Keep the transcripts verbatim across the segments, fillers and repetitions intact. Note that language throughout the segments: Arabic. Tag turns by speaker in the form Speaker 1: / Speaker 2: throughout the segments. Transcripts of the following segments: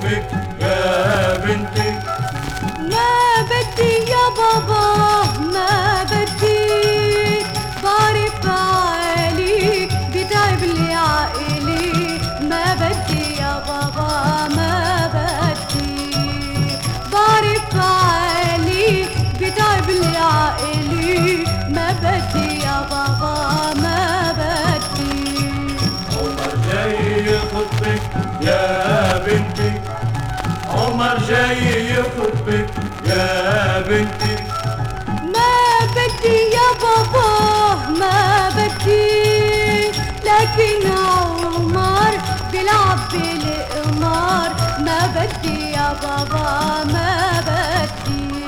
Speaker 1: حبك يا بنتي.
Speaker 2: ما بدي يا بابا ما بدي، بعرف عليك بتعب لي عقلي. ما بدي يا بابا ما بدي، بعرف عليك بتعب لي عقلي. ما بدي يا بابا ما بدي.
Speaker 1: عمر جاي يخطبك يا بنتي، عمر جاي يخطبك يا بنتي.
Speaker 2: ما بدي يا بابا ما بدي، لكن عمر بيلعب بالقمار. ما بدي يا بابا ما بدي،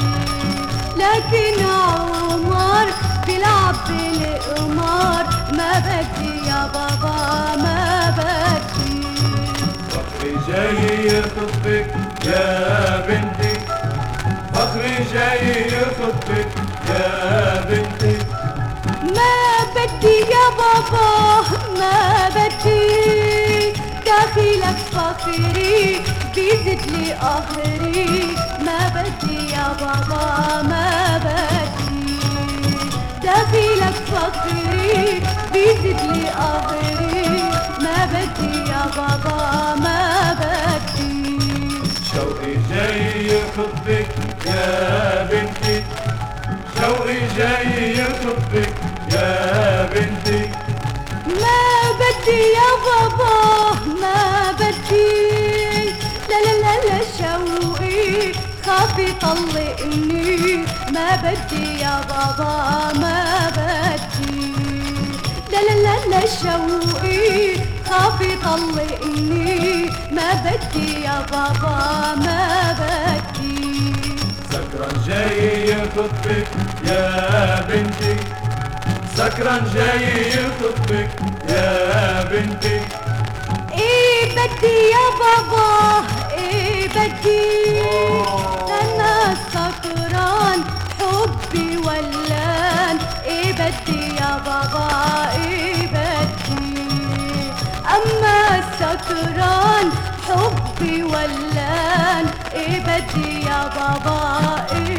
Speaker 2: لكن عمر بيلعب بالقمار. ما بدي يا بابا ما بدي.
Speaker 1: فخري جاي يخطبك يا بنتي، فخري جاي يخطبك يا بنتي.
Speaker 2: ما بدي يا بابا ما بدي، داخلك فخري بيزيد لي قهري. ما بدي يا بابا ما بدي، داخلك فخري بيزيد لي قهري. ما بدي يا بابا ما بدي.
Speaker 1: شوقي جاي يخطبك يا بنتي، شوقي جاي يخطبك يا بنتي.
Speaker 2: ما بدي يا بابا ما بدي، لا لا لا لا شوقي خاف يطلقني. ما بدي يا بابا ما بدي، لا لا لا لا شوقي خاف يطلقني. ما بدي يا بابا ما بدي.
Speaker 1: سكران جاي يخطبك يا بنتي، سكران جاي يخطبك يا بنتي.
Speaker 2: ايه بدي يا بابا ايه بدي، انا سكران حبي ولان. ايه بدي يا بابا ايه بدي، اما سكران حبي ولان. ايه بدي يا بابا ايه